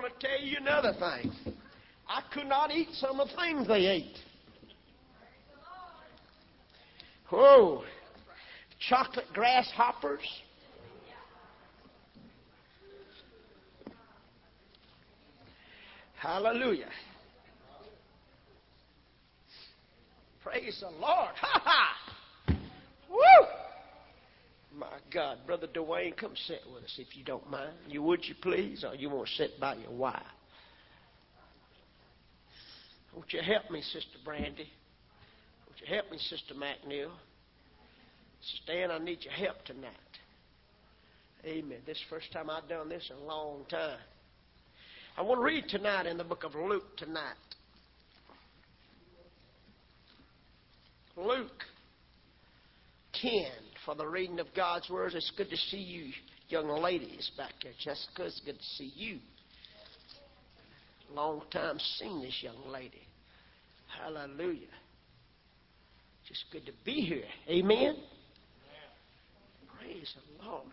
want to tell you another thing. I could not eat some of the things they ate. Whoa. Chocolate grasshoppers. Hallelujah. Praise the Lord. Ha ha. Woo. My God. Brother Dwayne, come sit with us if you don't mind. Would you please? Or you want to sit by your wife? Won't you help me, Sister Brandy? Won't you help me, Sister McNeil? Sister Ann, I need your help tonight. Amen. This is the first time I've done this in a long time. I want to read tonight in the book of Luke tonight. Luke 10 for the reading of God's words. It's good to see you young ladies back there. Jessica, it's good to see you. Long time seen this young lady. Hallelujah. Just good to be here. Amen. Praise the Lord.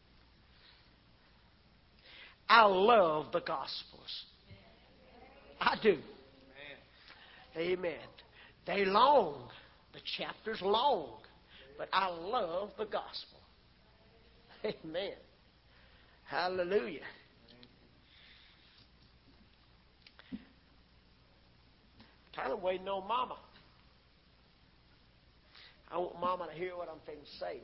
I love the Gospels. I do. Amen. They long. The chapter's long. But I love the Gospel. Amen. Hallelujah. Kind of waiting on Mama. I want Mama to hear what I'm going to say.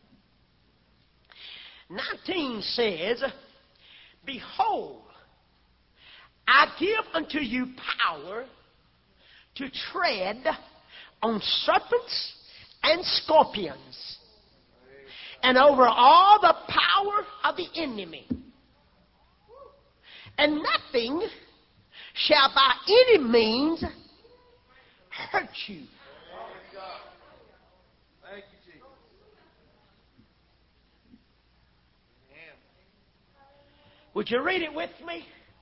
19 says, Behold, I give unto you power to tread on serpents and scorpions, and over all the power of the enemy, and nothing shall by any means hurt you. Thank you, Jesus. Would you read it with me?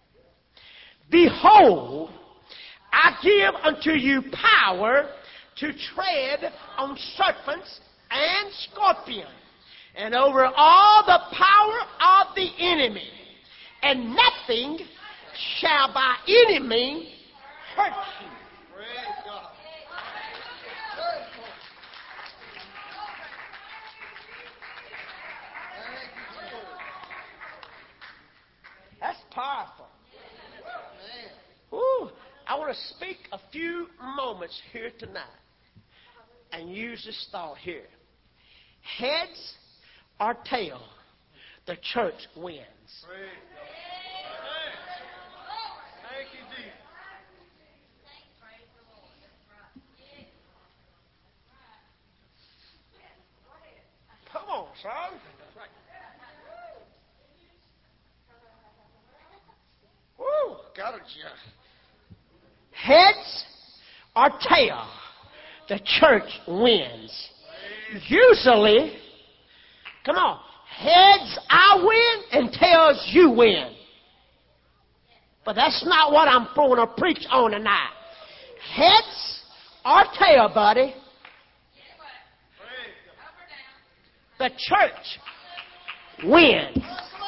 Behold, I give unto you power to tread on serpents and scorpions, and over all the power of the enemy, and nothing shall by any means hurt you. Praise God. That's powerful. Ooh, I want to speak a few moments here tonight and use this thought here. Heads or tail, the church wins. Praise God. Thank you, Jesus. Come on, son. Woo, got it, yeah. Heads or tail, the church wins. Usually, come on, heads I win and tails you win. But that's not what I'm going to preach on tonight. Heads or tail, buddy. The church wins.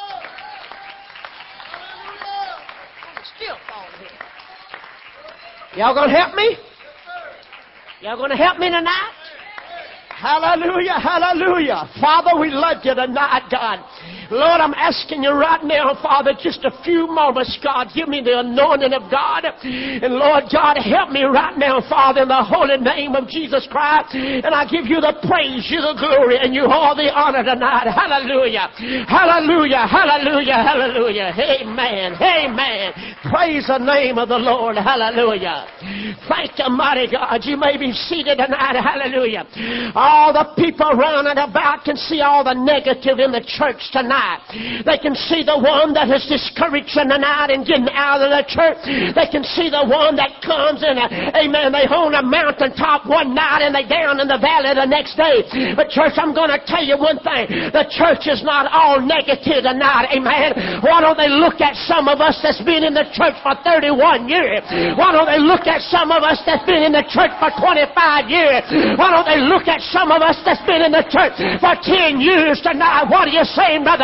Still falling here. Y'all gonna help me? Y'all gonna help me tonight? Hallelujah, hallelujah. Father, we love you tonight, God. Lord, I'm asking you right now, Father, just a few moments, God. Give me the anointing of God. And Lord God, help me right now, Father, in the holy name of Jesus Christ. And I give you the praise, you the glory, and you all the honor tonight. Hallelujah. Hallelujah, hallelujah, hallelujah. Amen, amen. Praise the name of the Lord. Hallelujah. Thank you, mighty God. You may be seated tonight. Hallelujah. All the people around and about can see all the negative in the church tonight. They can see the one that is discouraged tonight and getting out of the church. They can see the one that comes and, amen, they on a mountaintop one night and they down in the valley the next day. But church, I'm going to tell you one thing. The church is not all negative tonight. Amen. Why don't they look at some of us that's been in the church for 31 years? Why don't they look at some of us that's been in the church for 25 years? Why don't they look at some of us that's been in the church for 10 years tonight? What are you saying, Brother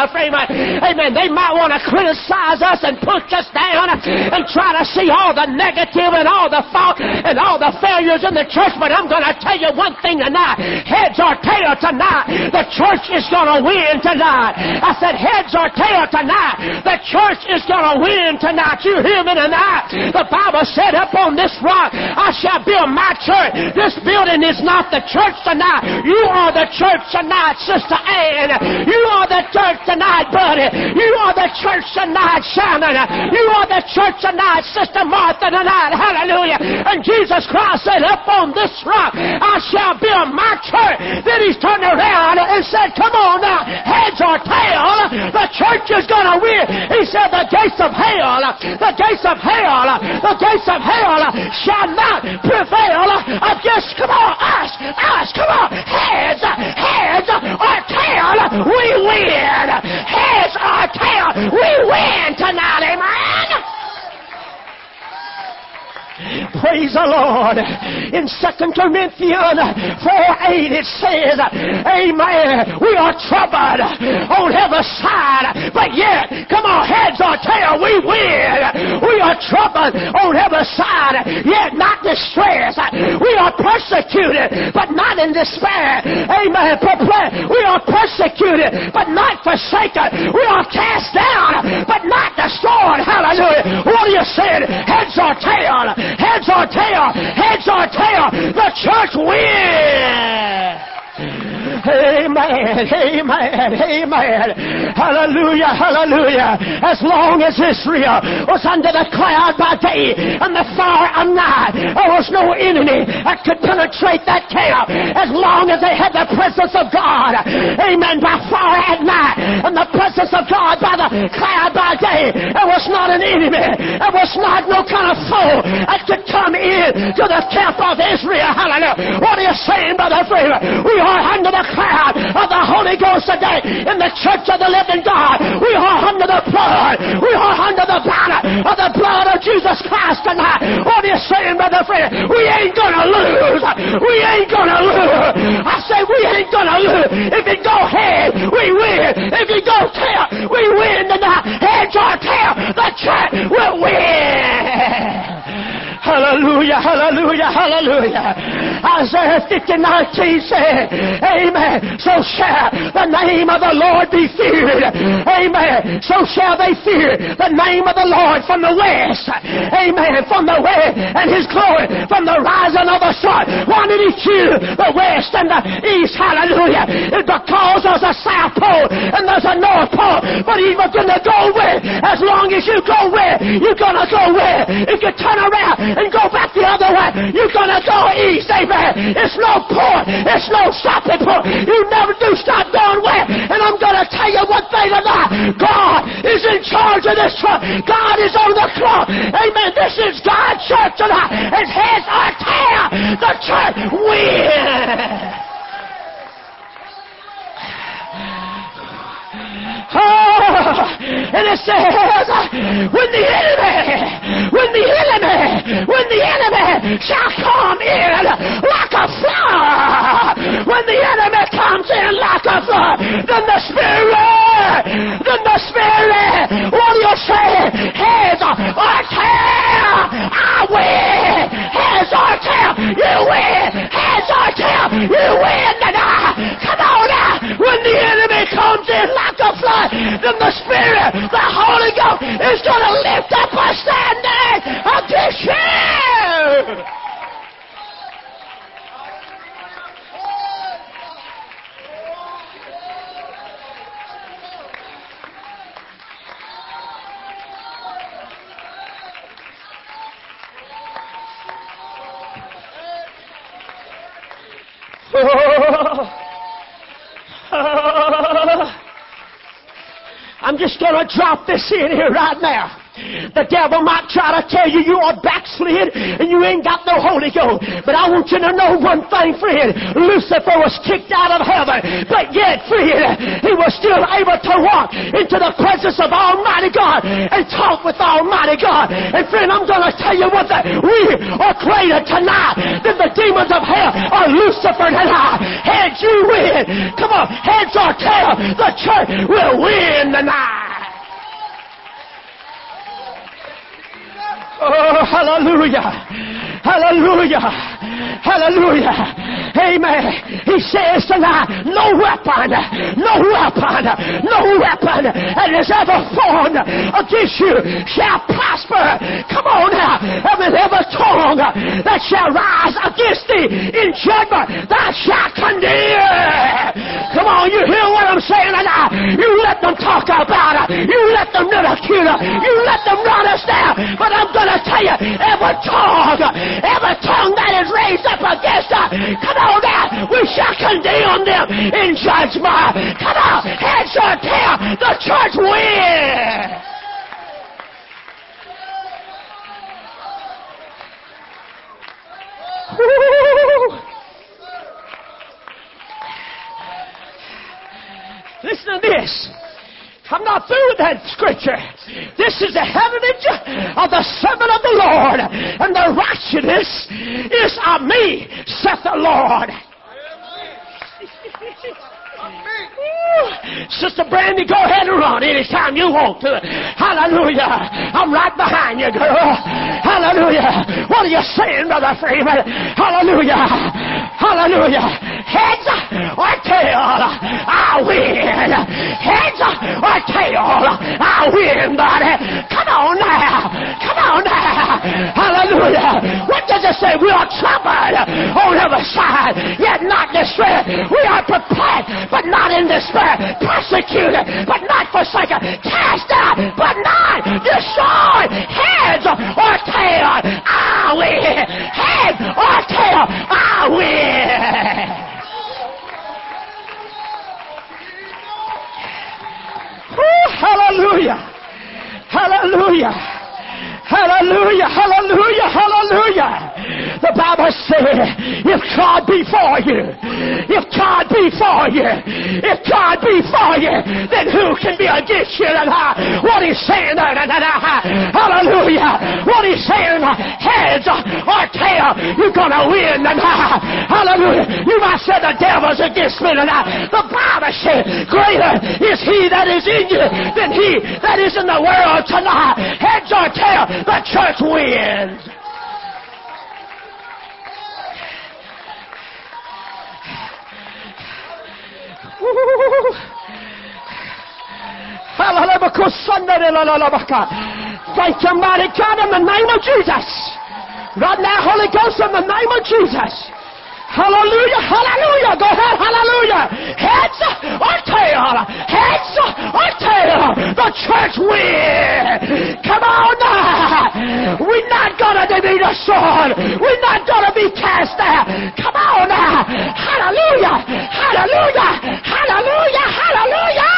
Brother Freeman. Amen. They might want to criticize us and push us down and try to see all the negative and all the fault and all the failures in the church, but I'm going to tell you one thing tonight. Heads or tail tonight, the church is going to win tonight. I said heads or tail tonight, the church is going to win tonight. You hear me tonight? The Bible said, upon this rock I shall build my church. This building is not the church tonight. You are the church tonight, Sister Ann. You are the church tonight, buddy. You are the church tonight, Shannon. You are the church tonight, Sister Martha tonight. Hallelujah. And Jesus Christ said, upon this rock I shall build my church. Then he turned around and said, come on now, heads or tail, the church is going to win. He said, the gates of hell, the gates of hell, the gates of hell shall not prevail against, come on, us, come on, heads or tail, we win. Heads or tail, we win tonight, amen. Praise the Lord. In 2 Corinthians 4:8 it says, amen, we are troubled on every side, but yet, come on, heads or tail, we win. We are troubled on every side, yet not distressed. We are persecuted, but not in despair. Amen. We are persecuted, but not forsaken. We are cast down, but not destroyed. Hallelujah. What are you saying? Heads or tail? Heads or tail? Heads or tail? The church wins. Amen, amen, amen. Hallelujah, hallelujah. As long as Israel was under the cloud by day and the fire at night, there was no enemy that could penetrate that camp. As long as they had the presence of God, amen, by fire at night and the presence of God by the cloud by day, there was not an enemy. There was not no kind of foe that could come in to the camp of Israel. Hallelujah. What are you saying, Brother Freeman? We are under the cloud of the Holy Ghost today in the church of the living God. We are under the blood. We are under the banner of the blood of Jesus Christ tonight. What are you saying, Brother Freeman? We ain't gonna lose. We ain't gonna lose. I say we ain't gonna lose. If it go head, we win. If it go tail, we win tonight. Heads or tail, the church will win. Hallelujah, hallelujah, hallelujah. Isaiah 50:19 said, amen, so shall the name of the Lord be feared. Amen. So shall they fear the name of the Lord from the west. Amen. From the west, and his glory from the rising of the sun. Why did he choose the west and the east? Hallelujah. It's because there's a south pole and there's a north pole. But he's going to go where? As long as you go where? You're going to go where? If you turn around and go back the other way, you're going to go east. Amen. It's no point. It's no stopping point. You never do stop going where. And I'm going to tell you one thing tonight. God is in charge of this church. God is on the throne. Amen. This is God's church tonight. And heads or tail, the church wins. Oh, and it says, when the enemy shall come in like a flood, when the enemy comes in like a flood, then the Spirit, what do you say? Heads or tail, I win. Heads or tail, you win. Heads or tail, you win tonight. Come on now. When the enemy comes in like a flood, then the Spirit, the Holy Ghost, is going to lift up a standard against you. I'm just going to drop this in here right now. The devil might try to tell you you are backslid and you ain't got no Holy Ghost. But I want you to know one thing, friend. Lucifer was kicked out of heaven, but yet, friend, he was still able to walk into the presence of Almighty God and talk with Almighty God. And friend, I'm going to tell you what, that we are greater tonight than the demons of hell or Lucifer tonight. Heads, you win. Come on, heads or tails, the church will win tonight. Oh, hallelujah. Hallelujah. Hallelujah. Amen. He says tonight, no weapon that is ever formed against you shall prosper. Come on now. Every tongue that shall rise against thee in judgment, thou shalt condemn. Come on, you hear what I'm saying tonight? You let them talk about it. You let them ridicule it. You let them run us down. But I'm going to tell you, every tongue that is raised up against us, come on now, we shall condemn them in judgment. Come on, heads or tails, the church wins. Listen to this. I'm not through with that scripture. This is the heritage of the servant of the Lord, and the righteousness is of me, saith the Lord. Sister Brandy, go ahead and run anytime you want to. Hallelujah. I'm right behind you, girl. Hallelujah. What are you saying, Brother Freeman? Hallelujah. Hallelujah. Heads or tail, I win. Heads or tail, I win, buddy. Come on now. Come on now. Hallelujah. What does it say? We are troubled on every side, yet not distressed. We are perplexed, but not in despair. Persecuted, but not forsaken. Cast out, but not destroyed. Heads or tail, I win. Head or tail, I win. Woo, hallelujah. Hallelujah. Hallelujah, hallelujah, hallelujah. The Bible said, if God be for you, if God be for you, if God be for you, then who can be against you? What he's saying, hallelujah. What he's saying, heads or tail, you're going to win tonight. Hallelujah. You might say the devil's against me tonight. The Bible said, greater is he that is in you than he that is in the world tonight. Heads or tail, the church wins. Thank you, mighty God, in the name of Jesus. Right now, Holy Ghost, in the name of Jesus. Hallelujah, hallelujah. Go ahead, hallelujah. Heads or tail, heads or tail, the church wins. Come on now. We're not going to be destroyed. We're not going to be cast out. Come on now. Hallelujah, hallelujah, hallelujah, hallelujah.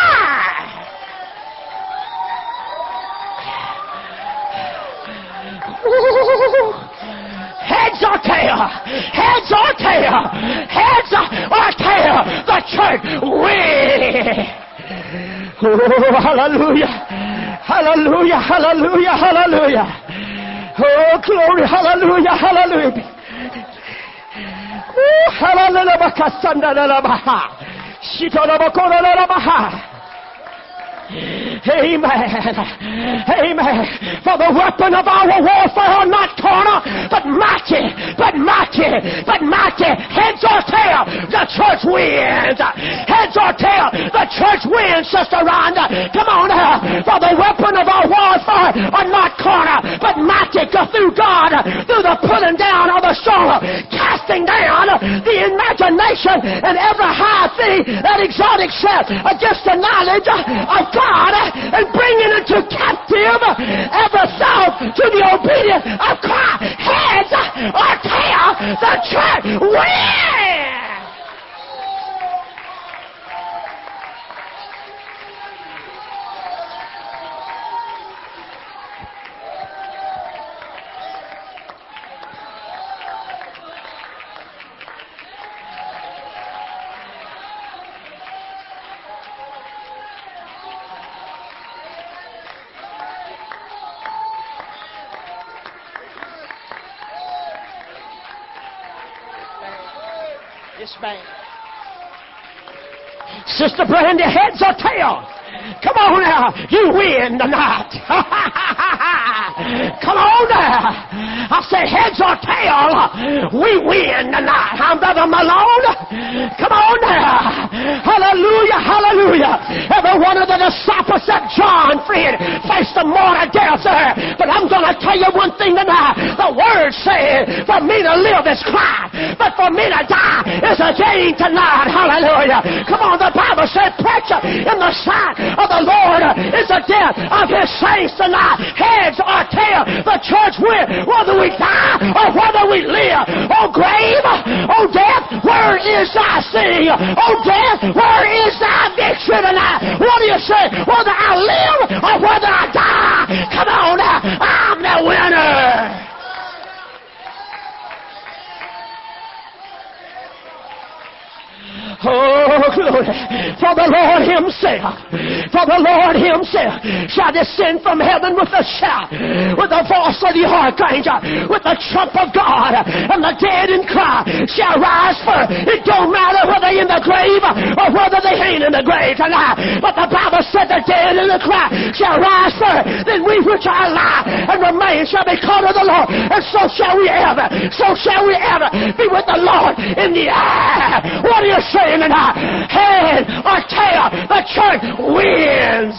Heads or tail, heads or tail, heads or tail, the church wins. Oh, hallelujah, hallelujah, hallelujah, hallelujah. Oh, glory, hallelujah, hallelujah. Oh, hallelujah. Amen. Amen. For the weapon of our warfare are not carnal, but mighty. Heads or tail, the church wins. Heads or tail, the church wins, Sister Rhonda. Come on now. For the weapon of our warfare are not carnal, but mighty through God, through the pulling down of the stronghold, casting down the imagination and every high thing that exalts itself against the knowledge of God, and bringing into captive every thought to the obedience of Christ. Heads or tail, the church wins. this man. Sister Brandy, heads or tails? Come on now, you win tonight. Come on now. I say heads or tail, we win tonight. I'm Brother Malone. Come on now. Hallelujah, hallelujah. Every one of the disciples said, John, friend, faced the mortal death there. But I'm going to tell you one thing tonight. The Word said, for me to live is Christ, but for me to die is a gain tonight. Hallelujah. Come on, the Bible said, preacher, in the sight of the Lord is the death of His saints tonight. Heads or tail, the church will, whether we die or whether we live. Oh grave, oh death, where is thy sting? Oh death, where is thy victory tonight? What do you say? Whether I live or whether I die? Come on now, I'm the winner. Oh, glory. For the Lord Himself shall descend from heaven with a shout, with the voice of the archangel, with the trump of God, and the dead in cry shall rise first. It don't matter whether they're in the grave or whether they ain't in the grave tonight. But the Bible said the dead in the cry shall rise first. Then we which are alive and remain shall be called of the Lord, and so shall we ever be with the Lord in the air. What are you saying tonight? Head or tail, the church wins.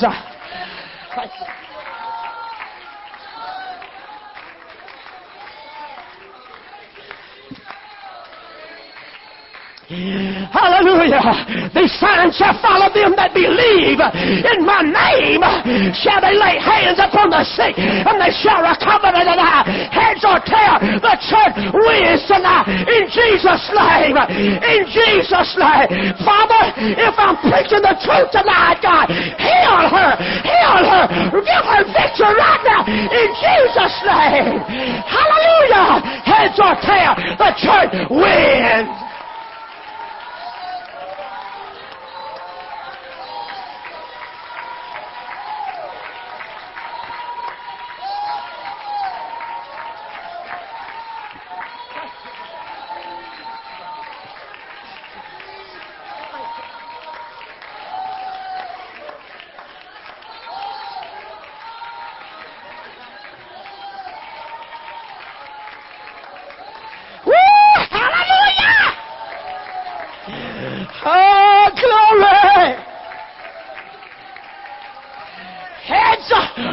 Hallelujah. These signs shall follow them that believe. In my name shall they lay hands upon the sick, and they shall recover tonight. Heads or tail, the church wins tonight. In Jesus' name. In Jesus' name. Father, if I'm preaching the truth tonight, God, heal her. Heal her. Give her victory right now. In Jesus' name. Hallelujah. Heads or tail, the church wins. Oh, glory! Heads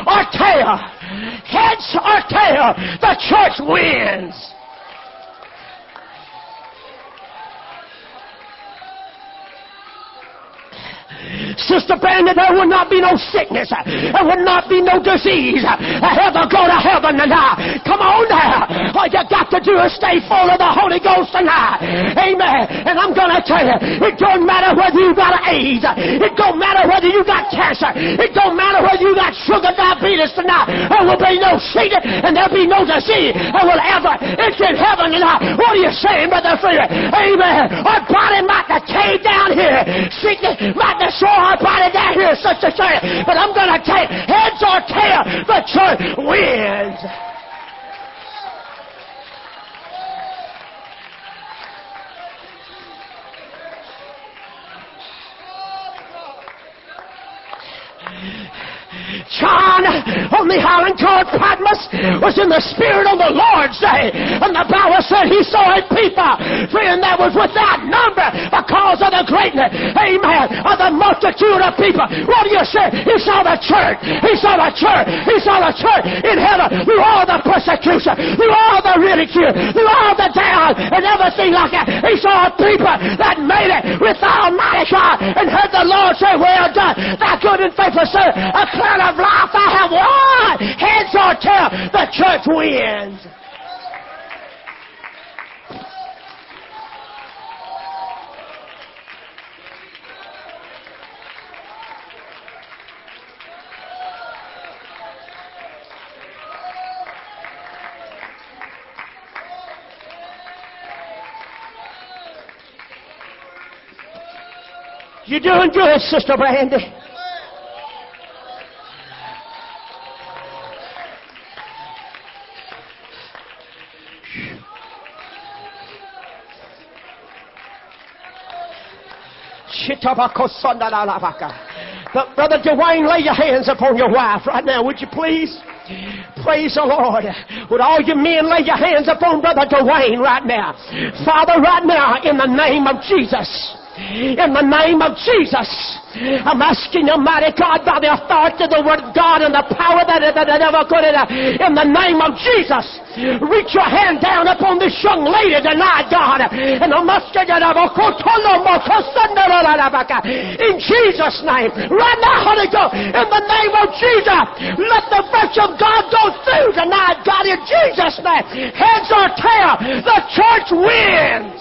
or tail, the church wins. Sister Brandon, there will not be no sickness. There will not be no disease. Heaven, go to heaven tonight. Come on now. All you got to do is stay full of the Holy Ghost tonight. Amen. And I'm going to tell you, it don't matter whether you got AIDS. It don't matter whether you got cancer. It don't matter whether you got sugar diabetes tonight. There will be no sickness and there'll be no disease that will ever enter heaven tonight. What are you saying, Brother Freeman? Amen. Our body might decay down here. Sickness might destroy our body down here, such a thing. But I'm going to take heads or tail, the church wins. John on the island called Patmos was in the Spirit on the Lord's day. And the Bible said he saw a people, friend, that was without number because of the greatness, amen, of the multitude of people. What do you say? He saw the church. He saw the church. He saw the church in heaven through all the persecution, through all the ridicule, through all the down and everything like that. He saw people that made it with Almighty God and heard the Lord say, well done, thy good and faithful servant, a crown of life I have won. Heads or tail, the church wins. You're doing good, Sister Brandy. But Brother Dwayne, lay your hands upon your wife right now, would you please? Praise the Lord. Would all you men lay your hands upon Brother Dwayne right now? Father, right now, in the name of Jesus. In the name of Jesus, I'm asking you, mighty God, by the authority of the Word of God and the power that never could, in the name of Jesus, reach your hand down upon this young lady tonight, God, and in Jesus' name, right now, Holy Ghost, in the name of Jesus, let the virtue of God go through tonight, God, in Jesus' name. Heads or tail, the church wins.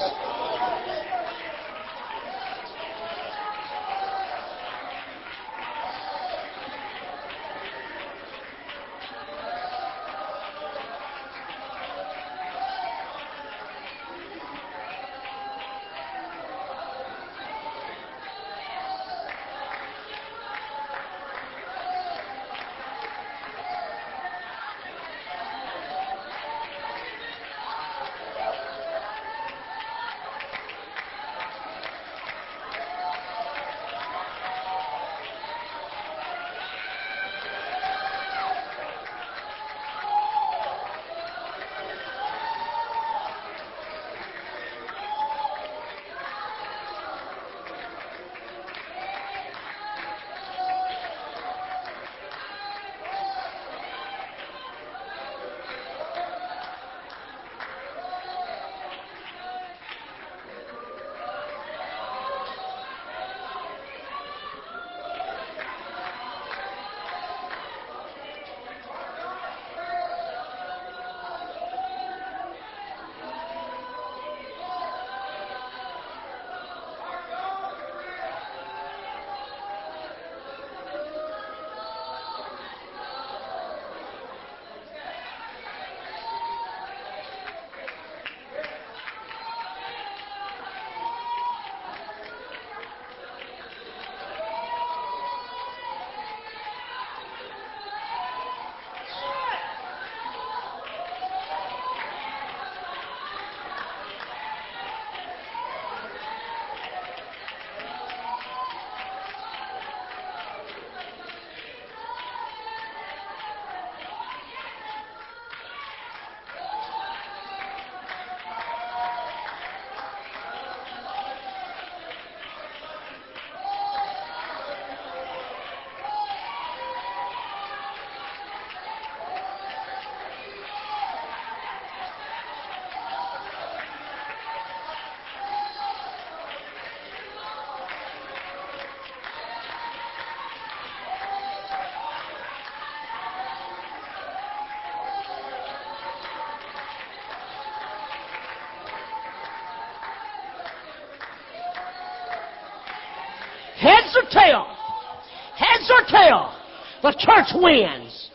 Heads or tail? Heads or tail? The church wins.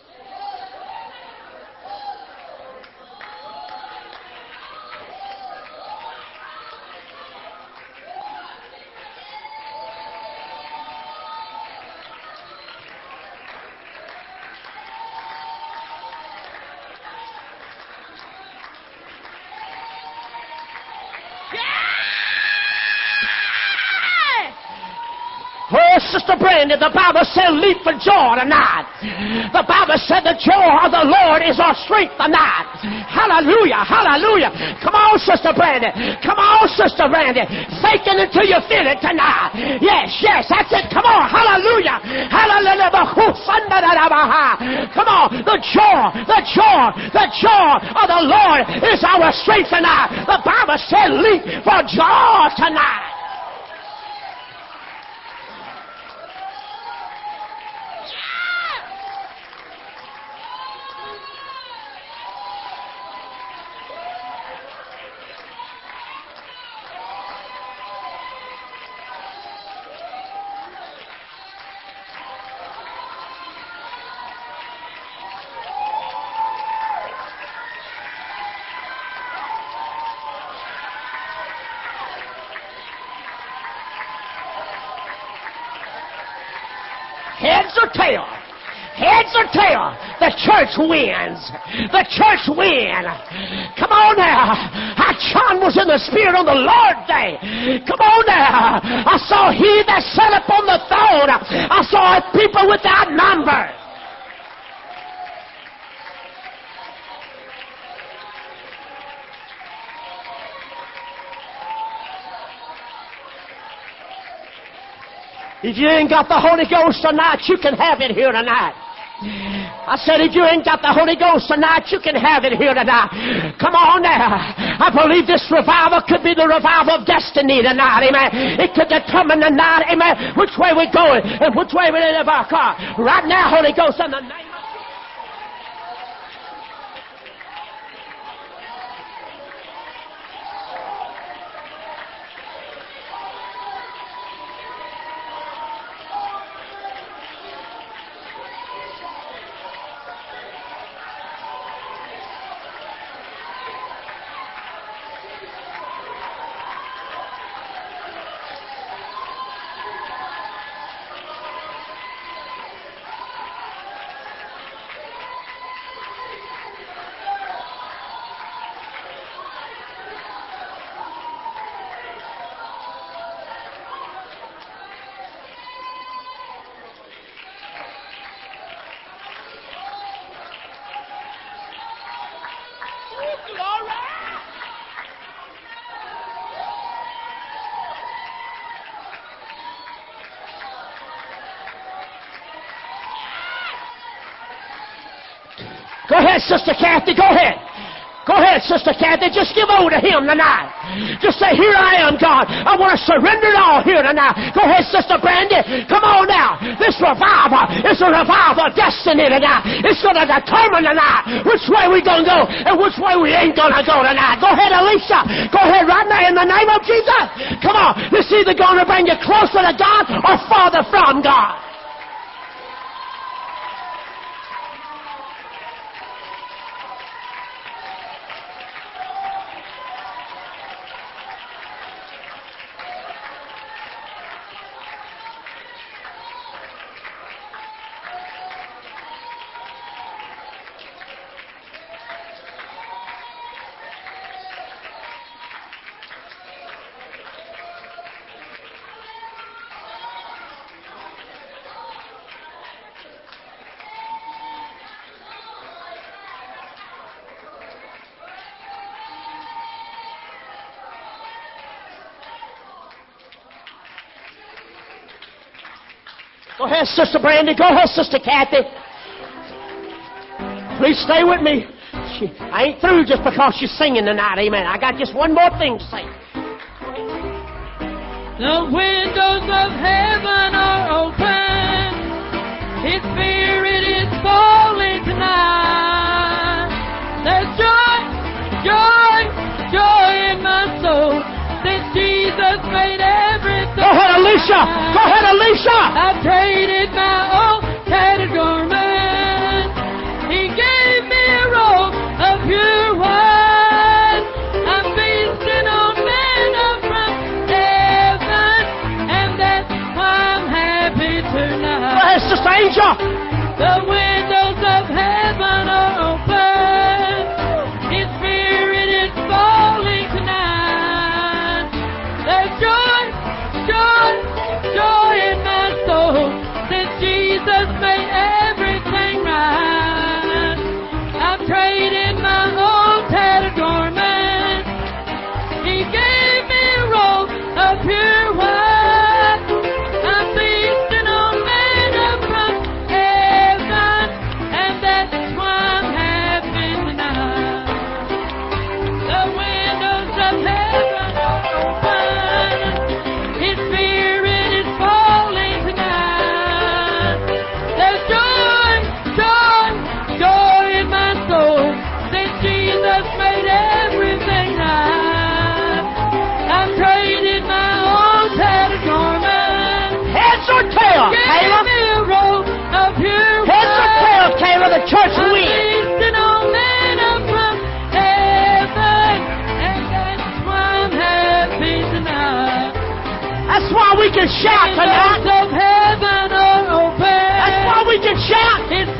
Oh, Sister Brandy, the Bible said leap for joy tonight. The Bible said the joy of the Lord is our strength tonight. Hallelujah, hallelujah. Come on, Sister Brandy. Come on, Sister Brandy. Fake it until you feel it tonight. Yes, yes, that's it. Come on, hallelujah. Hallelujah. Come on, the joy of the Lord is our strength tonight. The Bible said leap for joy tonight. Heads or tail? Heads or tail, the church wins. The church wins. Come on now. How John was in the Spirit on the Lord's day. Come on now. I saw he that sat upon the throne. I saw people without number. If you ain't got the Holy Ghost tonight, you can have it here tonight. I said, if you ain't got the Holy Ghost tonight, you can have it here tonight. Come on now. I believe this revival could be the revival of destiny tonight, amen. It could determine tonight, amen, which way we're going and which way we live our car. Right now, Holy Ghost, in the name of Go ahead, Sister Kathy, go ahead. Go ahead, Sister Kathy. Just give over to Him tonight. Just say, here I am, God. I want to surrender it all here tonight. Go ahead, Sister Brandy. Come on now. This revival is a revival of destiny tonight. It's going to determine tonight which way we're going to go and which way we ain't going to go tonight. Go ahead, Alicia. Go ahead right now in the name of Jesus. Come on. It's either going to bring you closer to God or farther from God. Go ahead, Sister Brandy. Go ahead, Sister Kathy. Please stay with me. I ain't through just because she's singing tonight. Amen. I got just one more thing to say. The windows of heaven are open. His Spirit is falling tonight. There's joy, joy, joy in my soul. Since Jesus made everything. Go ahead, Alicia. Go ahead, Alicia. I traded my old tattered garment. He gave me a robe of pure white. I'm feasting on manna from heaven, and that's why I'm happy tonight. Go ahead, Sister Angel. The windows of heaven are open. His Spirit is falling tonight. There's joy, joy, joy in my soul. Since Jesus made everything right. I've traded my old tattered garment. He gave me a robe of pure white. I'm feasting on manna from heaven, and that's why I'm happy tonight. The windows of heaven are open. His Spirit is falling tonight. There's joy, joy, joy in my soul. Since Jesus made everything right. I've traded my old tattered garment. Heads or tail, Gave Kayla? me a robe of pure Heads or white. tail, Kayla? The church I'm wins. feasting on manna from heaven, and that's why I'm happy tonight. That's why we can shout Windows tonight. of heaven are open. That's why we can shout. His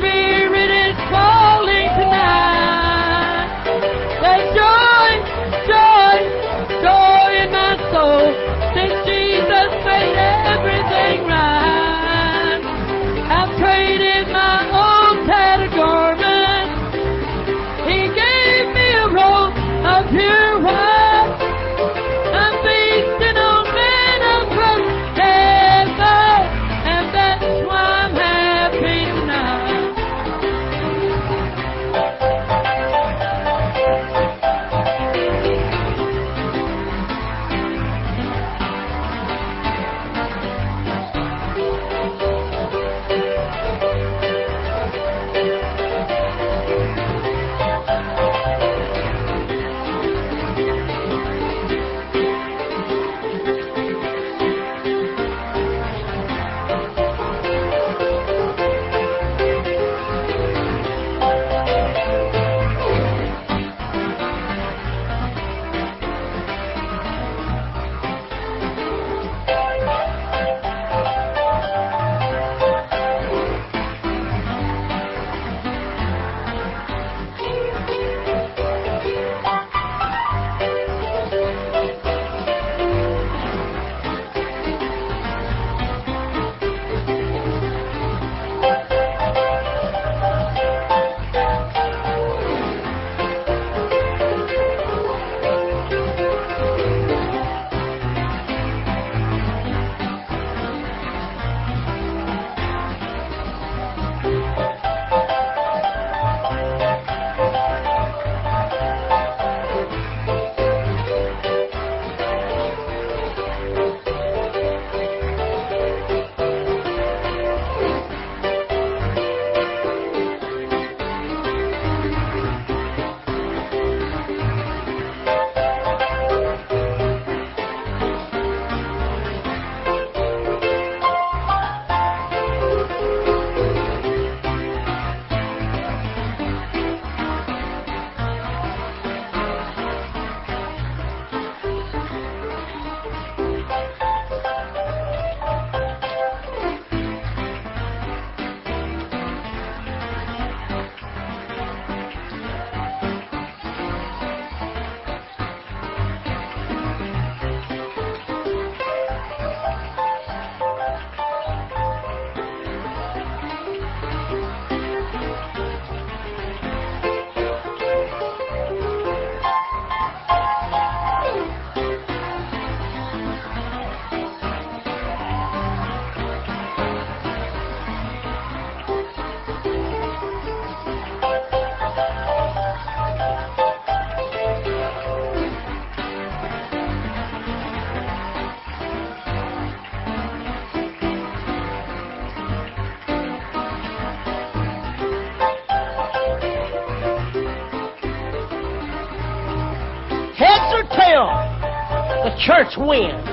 Heads or tails, the church wins.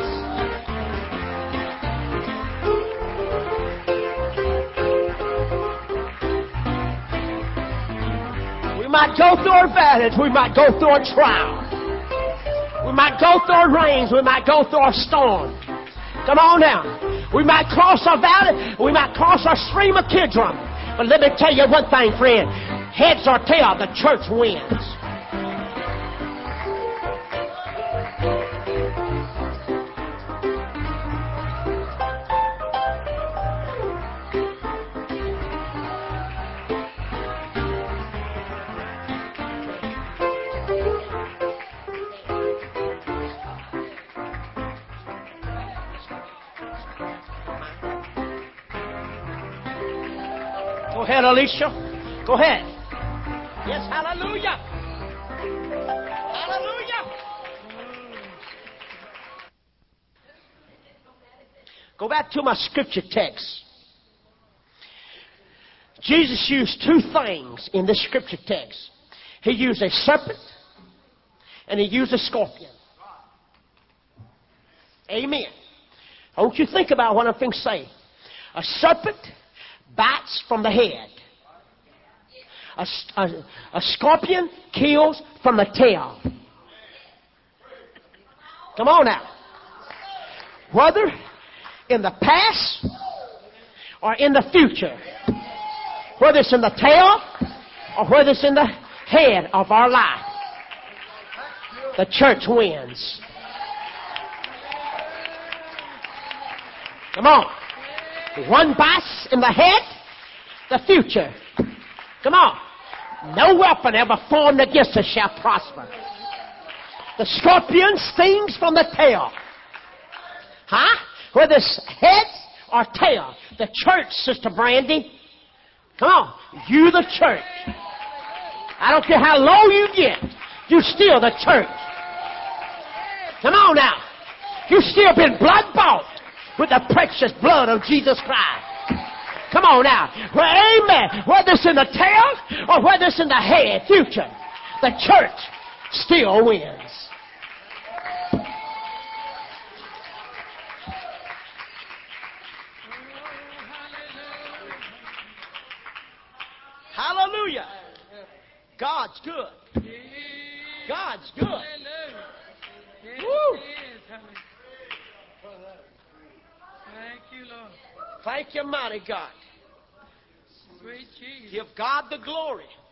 We might go through our valleys. We might go through our trials. We might go through our rains. We might go through our storms. Come on now. We might cross our valley. We might cross our stream of Kidron. But let me tell you one thing, friend. Heads or tails, the church wins. Go ahead, Alicia. Go ahead. Yes, hallelujah. Hallelujah. Go back to my scripture text. Jesus used two things in this scripture text. He used a serpent and he used a scorpion. Amen. I want you to think about what I'm going to say. A serpent bites from the head. A scorpion kills from the tail. Come on now. Whether in the past or in the future, whether it's in the tail or whether it's in the head of our life, the church wins. Come on. One bites in the head, the future. Come on. No weapon ever formed against us shall prosper. The scorpion stings from the tail. Huh? Whether it's head or tail. The church, Sister Brandy. Come on. You the church. I don't care how low you get. You still the church. Come on now. You still been blood bought with the precious blood of Jesus Christ. Come on now. Well, amen. Whether it's in the tail or whether it's in the head, future, the church still wins. Hallelujah. God's good. God's good. Woo. Thank you, Lord. Thank you, mighty God. Sweet Jesus. Give God the glory.